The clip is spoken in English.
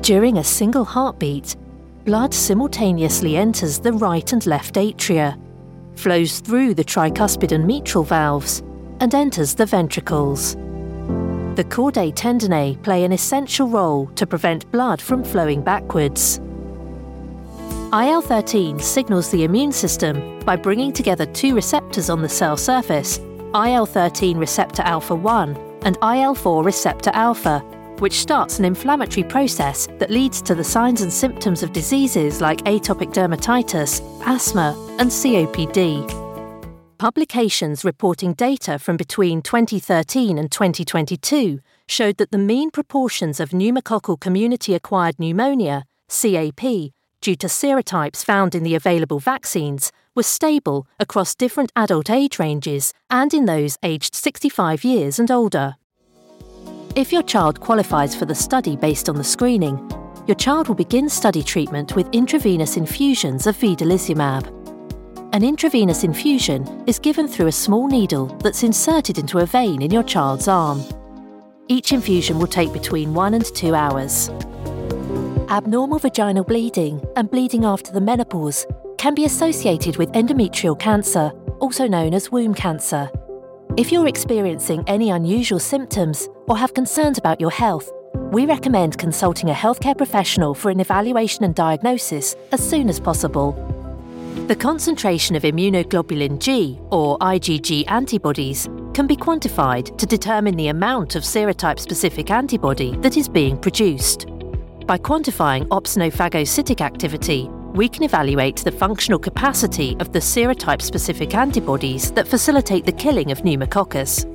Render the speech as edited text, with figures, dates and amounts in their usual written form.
During a single heartbeat, blood simultaneously enters the right and left atria, flows through the tricuspid and mitral valves, and enters the ventricles. The chordae tendineae play an essential role to prevent blood from flowing backwards. IL-13 signals the immune system by bringing together two receptors on the cell surface, IL-13 receptor alpha-1 and IL-4 receptor alpha, which starts an inflammatory process that leads to the signs and symptoms of diseases like atopic dermatitis, asthma, and COPD. Publications reporting data from between 2013 and 2022 showed that the mean proportions of pneumococcal community-acquired pneumonia, CAP, due to serotypes found in the available vaccines was stable across different adult age ranges and in those aged 65 years and older. If your child qualifies for the study based on the screening, your child will begin study treatment with intravenous infusions of vedolizumab. An intravenous infusion is given through a small needle that's inserted into a vein in your child's arm. Each infusion will take between 1 and 2 hours. Abnormal vaginal bleeding and bleeding after the menopause can be associated with endometrial cancer, also known as womb cancer. If you're experiencing any unusual symptoms or have concerns about your health, we recommend consulting a healthcare professional for an evaluation and diagnosis as soon as possible. The concentration of immunoglobulin G, or IgG antibodies, can be quantified to determine the amount of serotype-specific antibody that is being produced. By quantifying opsonophagocytic activity, we can evaluate the functional capacity of the serotype-specific antibodies that facilitate the killing of pneumococcus.